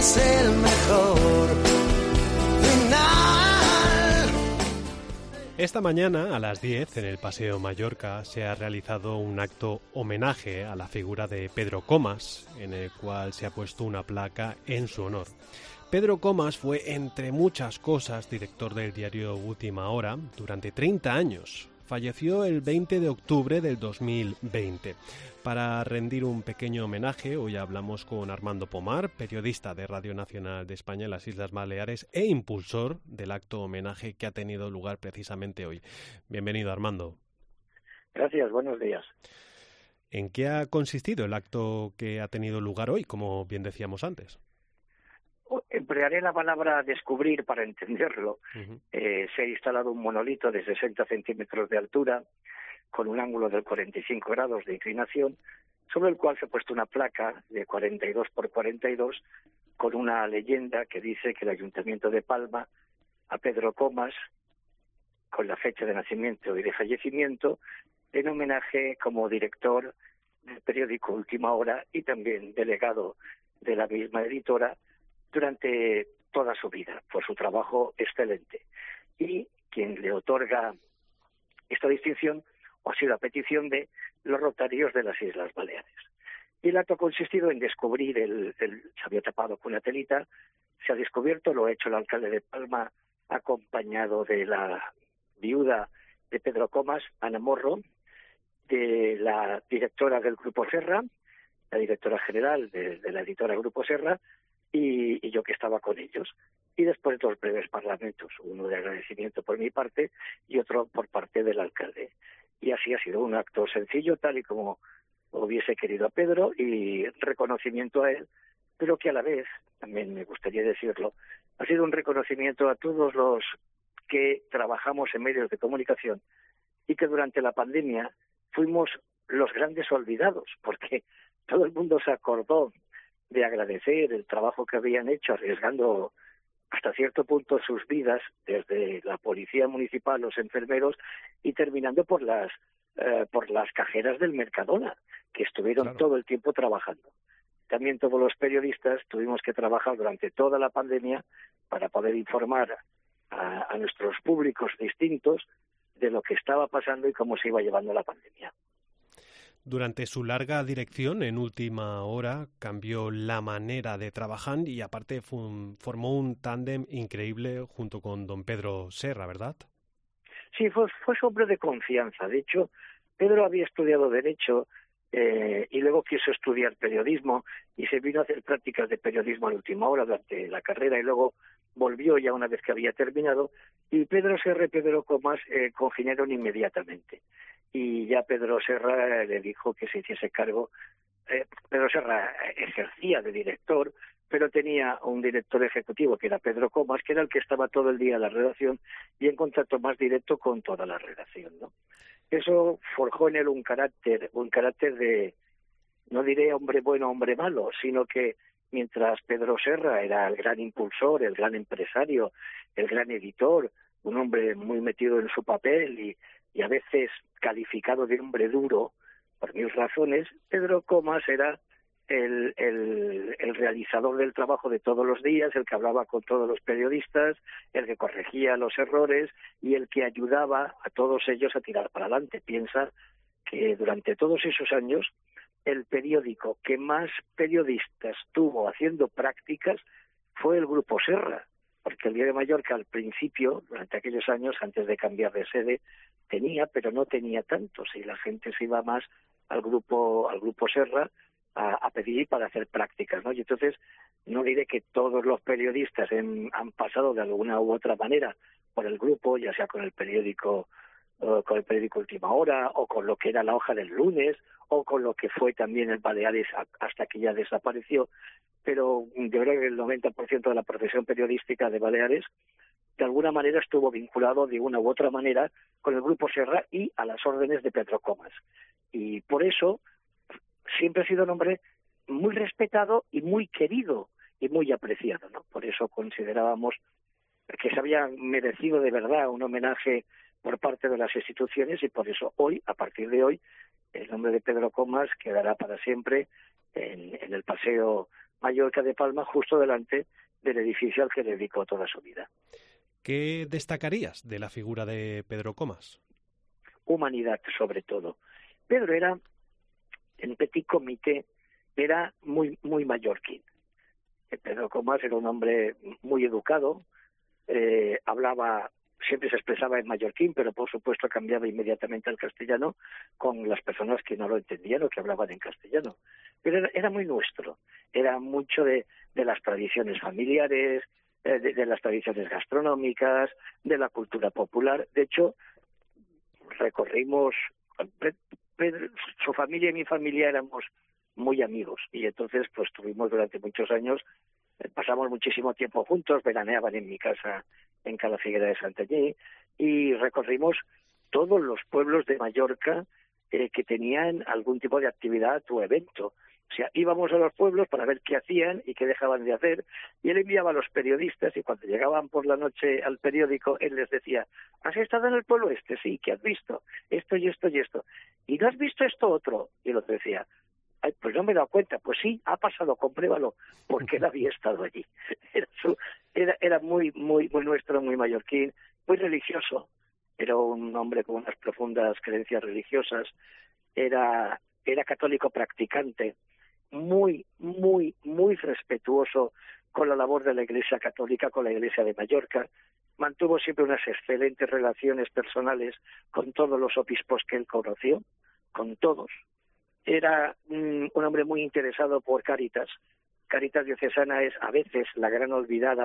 es el mejor final. Esta mañana, a las 10, en el Paseo Mallorca, se ha realizado un acto homenaje a la figura de Pedro Comas, en el cual se ha puesto una placa en su honor. Pedro Comas fue, entre muchas cosas, director del diario Última Hora durante 30 años. Falleció el 20 de octubre del 2020. Para rendir un pequeño homenaje, hoy hablamos con Armando Pomar, periodista de Radio Nacional de España en las Islas Baleares e impulsor del acto homenaje que ha tenido lugar precisamente hoy. Bienvenido, Armando. Gracias, buenos días. ¿En qué ha consistido el acto que ha tenido lugar hoy, como bien decíamos antes? Emplearé la palabra descubrir para entenderlo. Se ha instalado un monolito de 60 centímetros de altura con un ángulo de 45 grados de inclinación, sobre el cual se ha puesto una placa de 42 por 42 con una leyenda que dice que el Ayuntamiento de Palma a Pedro Comas, con la fecha de nacimiento y de fallecimiento, en homenaje como director del periódico Última Hora y también delegado de la misma editora durante toda su vida, por su trabajo excelente. Y quien le otorga esta distinción ha sido a petición de los Rotarios de las Islas Baleares. Y el acto ha consistido en descubrir, se había tapado con una telita, se ha descubierto, lo ha hecho el alcalde de Palma, acompañado de la viuda de Pedro Comas, Ana Morro, de la directora del Grupo Serra, la directora general de la editora Grupo Serra, y yo que estaba con ellos. Y después dos breves parlamentos, uno de agradecimiento por mi parte y otro por parte del alcalde. Y así ha sido un acto sencillo, tal y como hubiese querido a Pedro, y reconocimiento a él, pero que a la vez, también me gustaría decirlo, ha sido un reconocimiento a todos los que trabajamos en medios de comunicación y que durante la pandemia fuimos los grandes olvidados, porque todo el mundo se acordó de agradecer el trabajo que habían hecho, arriesgando hasta cierto punto sus vidas, desde la policía municipal, los enfermeros, y terminando por las cajeras del Mercadona, que estuvieron todo el tiempo trabajando. También todos los periodistas tuvimos que trabajar durante toda la pandemia para poder informar a nuestros públicos distintos de lo que estaba pasando y cómo se iba llevando la pandemia. Durante su larga dirección, en Última Hora, cambió la manera de trabajar y aparte formó un tándem increíble junto con don Pedro Serra, ¿verdad? Sí, fue su hombre de confianza. De hecho, Pedro había estudiado Derecho y luego quiso estudiar periodismo y se vino a hacer prácticas de periodismo a Última Hora durante la carrera y luego volvió ya una vez que había terminado, y Pedro Serra y Pedro Comas congeniaron inmediatamente. Y ya Pedro Serra le dijo que se hiciese cargo. Pedro Serra ejercía de director, pero tenía un director ejecutivo que era Pedro Comas, que era el que estaba todo el día en la redacción y en contacto más directo con toda la redacción, ¿no? Eso forjó en él un carácter de, no diré hombre bueno, hombre malo, sino que mientras Pedro Serra era el gran impulsor, el gran empresario, el gran editor, un hombre muy metido en su papel y a veces calificado de hombre duro por mil razones, Pedro Comas era el realizador del trabajo de todos los días, el que hablaba con todos los periodistas, el que corregía los errores y el que ayudaba a todos ellos a tirar para adelante. Piensa que durante todos esos años el periódico que más periodistas tuvo haciendo prácticas fue el Grupo Serra, porque el Diario de Mallorca al principio, durante aquellos años, antes de cambiar de sede, tenía, pero no tenía tantos, y la gente se iba más al grupo Serra a pedir para hacer prácticas, ¿no? Y entonces, no diré que todos los periodistas han pasado de alguna u otra manera por el grupo, ya sea con el periódico Última Hora, o con lo que era la Hoja del Lunes, o con lo que fue también el Baleares hasta que ya desapareció, pero yo creo que el 90% de la profesión periodística de Baleares de alguna manera estuvo vinculado de una u otra manera con el Grupo Serra y a las órdenes de Pedro Comas. Y por eso siempre ha sido un hombre muy respetado y muy querido y muy apreciado, ¿no? Por eso considerábamos que se había merecido de verdad un homenaje por parte de las instituciones, y por eso hoy, a partir de hoy, el nombre de Pedro Comas quedará para siempre en el Paseo Mallorca de Palma, justo delante del edificio al que dedicó toda su vida. ¿Qué destacarías de la figura de Pedro Comas? Humanidad, sobre todo. Pedro era, en petit comité, era muy mallorquín. Pedro Comas era un hombre muy educado, hablaba, siempre se expresaba en mallorquín, pero por supuesto cambiaba inmediatamente al castellano con las personas que no lo entendían o que hablaban en castellano. Pero era muy nuestro, era mucho de las tradiciones familiares, de las tradiciones gastronómicas, de la cultura popular. De hecho, recorrimos, Pedro, su familia y mi familia éramos muy amigos, y entonces pues tuvimos durante muchos años, pasamos muchísimo tiempo juntos, veraneaban en mi casa en Calafiguera de Santanyí, y recorrimos todos los pueblos de Mallorca que tenían algún tipo de actividad o evento. O sea, íbamos a los pueblos para ver qué hacían y qué dejaban de hacer, y él enviaba a los periodistas, y cuando llegaban por la noche al periódico, él les decía: ¿has estado en el pueblo este? Sí, ¿qué has visto? Esto y esto y esto. ¿Y no has visto esto otro? Y el otro decía: ay, pues no me he dado cuenta. Pues sí, ha pasado, compruébalo, porque él había estado allí. Era muy nuestro, muy mallorquín, muy religioso. Era un hombre con unas profundas creencias religiosas. Era católico practicante, muy respetuoso con la labor de la Iglesia Católica, con la Iglesia de Mallorca. Mantuvo siempre unas excelentes relaciones personales con todos los obispos que él conoció, con todos. Era un hombre muy interesado por Cáritas. Cáritas diocesana es a veces la gran olvidada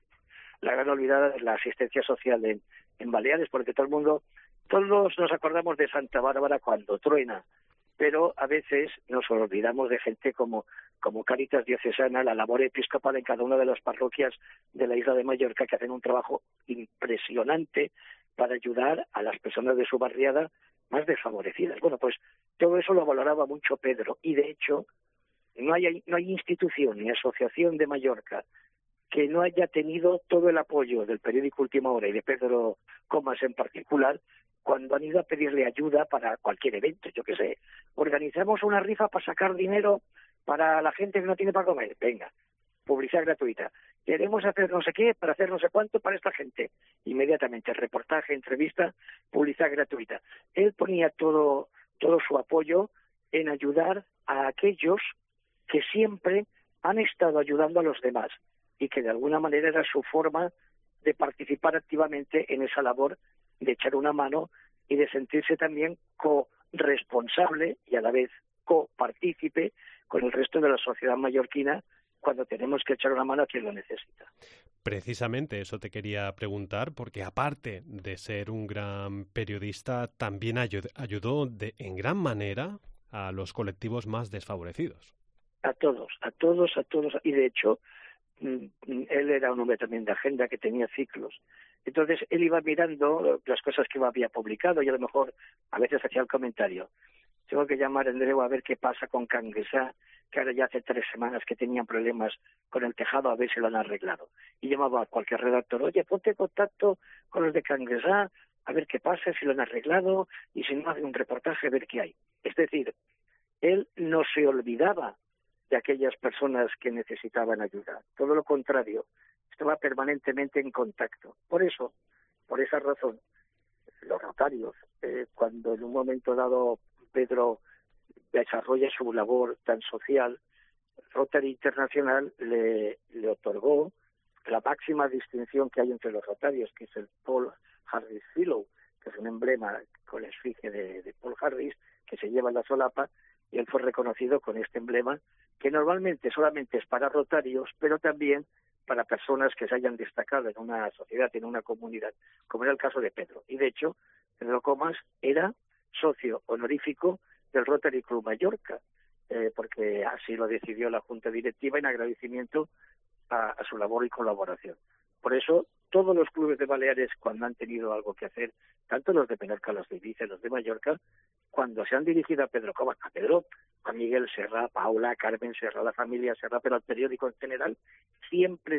de la asistencia social en Baleares, porque todos nos acordamos de Santa Bárbara cuando truena, pero a veces nos olvidamos de gente como Cáritas diocesana, la labor episcopal en cada una de las parroquias de la isla de Mallorca, que hacen un trabajo impresionante para ayudar a las personas de su barriada más desfavorecidas. Bueno, pues todo eso lo valoraba mucho Pedro, y de hecho no hay institución ni asociación de Mallorca que no haya tenido todo el apoyo del periódico Última Hora y de Pedro Comas en particular cuando han ido a pedirle ayuda para cualquier evento. Yo qué sé, organizamos una rifa para sacar dinero para la gente que no tiene para comer. Venga, publicidad gratuita. Queremos hacer no sé qué para hacer no sé cuánto para esta gente. Inmediatamente, reportaje, entrevista, publicidad gratuita. Él ponía todo su apoyo en ayudar a aquellos que siempre han estado ayudando a los demás, y que de alguna manera era su forma de participar activamente en esa labor, de echar una mano y de sentirse también corresponsable y a la vez copartícipe con el resto de la sociedad mallorquina cuando tenemos que echar una mano a quien lo necesita. Precisamente eso te quería preguntar, porque aparte de ser un gran periodista, también ayudó en gran manera a los colectivos más desfavorecidos. A todos, y de hecho él era un hombre también de agenda, que tenía ciclos. Entonces él iba mirando las cosas que había publicado, y a lo mejor a veces hacía el comentario: tengo que llamar a Andreu a ver qué pasa con Canguesá, que ahora ya hace 3 semanas que tenían problemas con el tejado, a ver si lo han arreglado. Y llamaba a cualquier redactor: oye, ponte en contacto con los de Canguesá, a ver qué pasa, si lo han arreglado, y si no, hace un reportaje, a ver qué hay. Es decir, él no se olvidaba de aquellas personas que necesitaban ayuda. Todo lo contrario, estaba permanentemente en contacto. Por esa razón, los rotarios, cuando en un momento dado Pedro desarrolla su labor tan social, Rotary Internacional le otorgó la máxima distinción que hay entre los rotarios, que es el Paul Harris Fellow, que es un emblema con la esfinge de Paul Harris, que se lleva en la solapa, y él fue reconocido con este emblema, que normalmente solamente es para rotarios, pero también para personas que se hayan destacado en una sociedad, en una comunidad, como era el caso de Pedro. Y de hecho, Pedro Comas era socio honorífico del Rotary Club Mallorca, porque así lo decidió la Junta Directiva en agradecimiento a su labor y colaboración. Por eso, todos los clubes de Baleares, cuando han tenido algo que hacer, tanto los de Menorca, los de Ibiza, los de Mallorca, cuando se han dirigido a Pedro Comas, a Miguel Serra, a Paula, a Carmen Serra, a la familia Serra, pero al periódico en general, siempre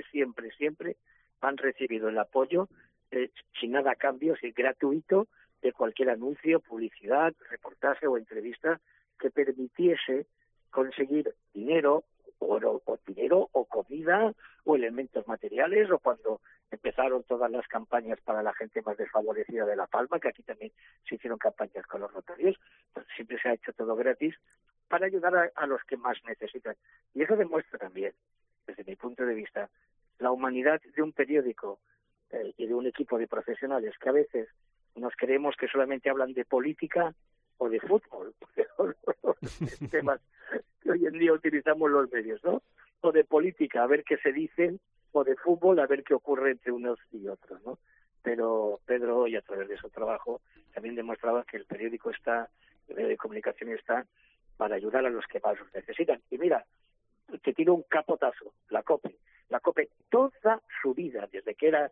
han recibido el apoyo sin nada a cambio, sin gratuito, de cualquier anuncio, publicidad, reportaje o entrevista que permitiese conseguir dinero, o dinero, o comida, o elementos materiales, o cuando empezaron todas las campañas para la gente más desfavorecida de La Palma, que aquí también se hicieron campañas con los Rotarios, pues siempre se ha hecho todo gratis para ayudar a los que más necesitan. Y eso demuestra también, desde mi punto de vista, la humanidad de un periódico y de un equipo de profesionales que a veces nos creemos que solamente hablan de política o de fútbol, porque son los temas que hoy en día utilizamos los medios, ¿no? O de política, a ver qué se dicen, o de fútbol, a ver qué ocurre entre unos y otros, ¿no? Pero Pedro hoy, a través de su trabajo, también demostraba que el medio de comunicación está para ayudar a los que más los necesitan. Y mira, te tiro un capotazo, la COPE. La COPE, toda su vida, desde que era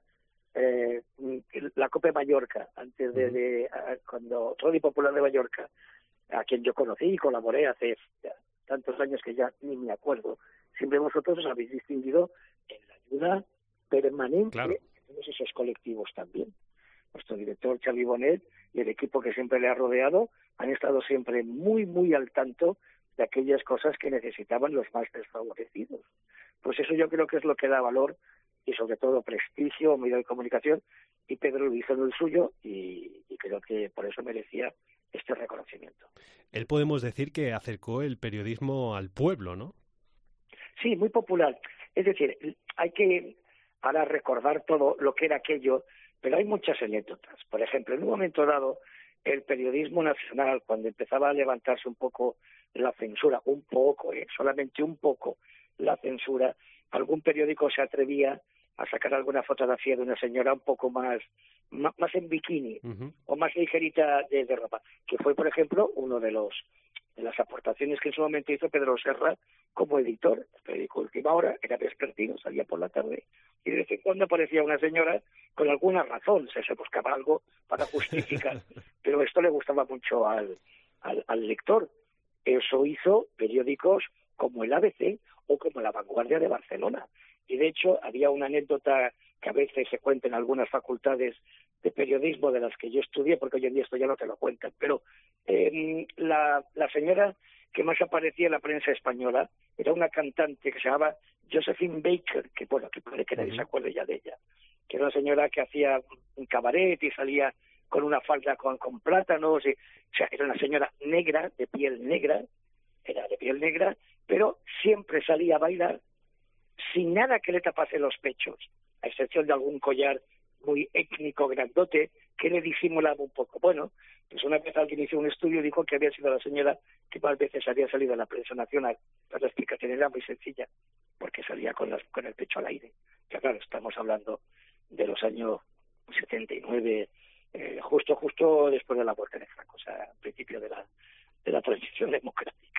la COPE Mallorca, antes de cuando Radio Popular de Mallorca, a quien yo conocí y colaboré hace tantos años que ya ni me acuerdo, siempre vosotros os habéis distinguido en la ayuda permanente, claro, de todos esos colectivos también. Nuestro director Xavi Bonet y el equipo que siempre le ha rodeado han estado siempre muy, muy al tanto de aquellas cosas que necesitaban los más desfavorecidos. Pues eso yo creo que es lo que da valor y sobre todo prestigio a medio de comunicación, y Pedro lo hizo en el suyo y creo que por eso merecía este reconocimiento. Él podemos decir que acercó el periodismo al pueblo, ¿no? Sí, muy popular. Es decir, hay que ahora recordar todo lo que era aquello, pero hay muchas anécdotas. Por ejemplo, en un momento dado, el periodismo nacional, cuando empezaba a levantarse un poco la censura, solamente un poco la censura, algún periódico se atrevía a sacar alguna fotografía de una señora un poco más en bikini, o más ligerita de ropa, que fue, por ejemplo, uno de las aportaciones que en su momento hizo Pedro Serra como editor. El periódico Última Hora era vespertino, salía por la tarde, y de vez en cuando aparecía una señora con alguna razón, se buscaba algo para justificar, pero esto le gustaba mucho al lector. Eso hizo periódicos como el ABC o como La Vanguardia de Barcelona. Y de hecho había una anécdota que a veces se cuenta en algunas facultades de periodismo de las que yo estudié, porque hoy en día esto ya no te lo cuentan, pero la señora que más aparecía en la prensa española era una cantante que se llamaba Josephine Baker, que puede que nadie se acuerde ya de ella, que era una señora que hacía un cabaret y salía con una falda con plátanos, o sea, era una señora negra, de piel negra, pero siempre salía a bailar sin nada que le tapase los pechos, a excepción de algún collar muy étnico, grandote, que le disimulaba un poco. Bueno, pues una vez alguien hizo un estudio y dijo que había sido la señora que más veces había salido a la prensa nacional. Pero la explicación era muy sencilla, porque salía con el pecho al aire. Que claro, estamos hablando de los años 79, justo después de la muerte de Franco, o sea, al principio de la transición democrática.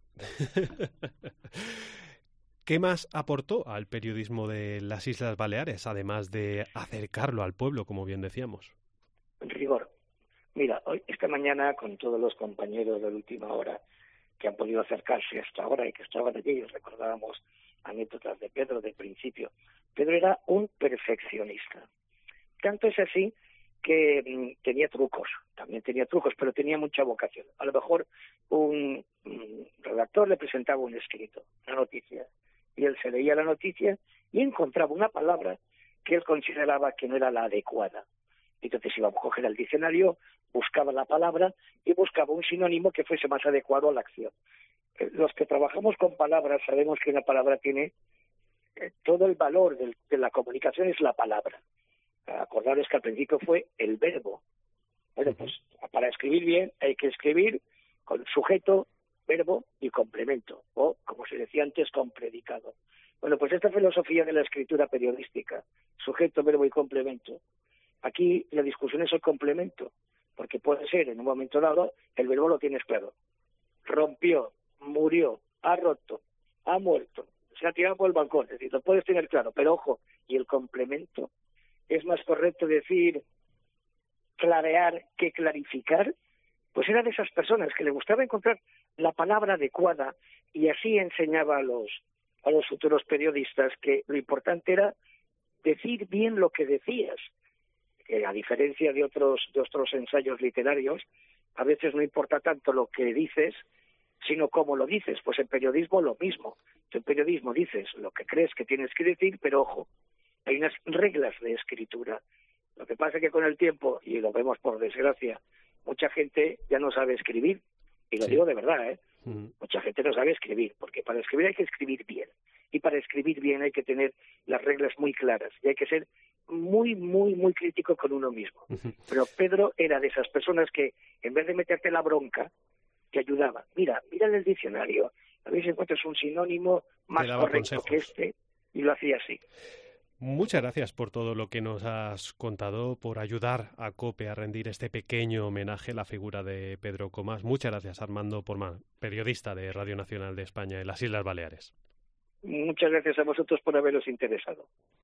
¿Qué más aportó al periodismo de las Islas Baleares, además de acercarlo al pueblo, como bien decíamos? Rigor. Mira, esta mañana, con todos los compañeros de Última Hora que han podido acercarse hasta ahora y que estaban allí, recordábamos anécdotas de Pedro del principio. Pedro era un perfeccionista. Tanto es así que tenía trucos, pero tenía mucha vocación. A lo mejor un redactor le presentaba un escrito, una noticia, y él se leía la noticia y encontraba una palabra que él consideraba que no era la adecuada. Entonces iba a coger el diccionario, buscaba la palabra y buscaba un sinónimo que fuese más adecuado a la acción. Los que trabajamos con palabras sabemos que una palabra tiene todo el valor de la comunicación, es la palabra. Acordaros que al principio fue el verbo. Bueno, pues para escribir bien hay que escribir con sujeto, verbo y complemento, o como se decía antes, con predicado. Bueno, pues esta filosofía de la escritura periodística, sujeto, verbo y complemento, aquí la discusión es el complemento, porque puede ser en un momento dado, el verbo lo tienes claro, rompió, murió, ha roto, ha muerto, se ha tirado por el balcón, es decir, lo puedes tener claro, pero ojo, y el complemento, es más correcto decir clarear que clarificar. Pues era de esas personas que le gustaba encontrar la palabra adecuada, y así enseñaba a los futuros periodistas que lo importante era decir bien lo que decías, que a diferencia de otros ensayos literarios, a veces no importa tanto lo que dices, sino cómo lo dices. Pues en periodismo lo mismo. En periodismo dices lo que crees que tienes que decir, pero ojo, hay unas reglas de escritura. Lo que pasa es que con el tiempo, y lo vemos por desgracia, mucha gente ya no sabe escribir, y lo digo de verdad, ¿eh? Mucha gente no sabe escribir, porque para escribir hay que escribir bien, y para escribir bien hay que tener las reglas muy claras, y hay que ser muy, muy, muy crítico con uno mismo. Pero Pedro era de esas personas que, en vez de meterte la bronca, te ayudaba. Mira en el diccionario, a ver si encuentras un sinónimo más correcto que este, y lo hacía así. Muchas gracias por todo lo que nos has contado, por ayudar a COPE a rendir este pequeño homenaje a la figura de Pedro Comas. Muchas gracias, Armando Portmán, periodista de Radio Nacional de España en las Islas Baleares. Muchas gracias a vosotros por haberos interesado.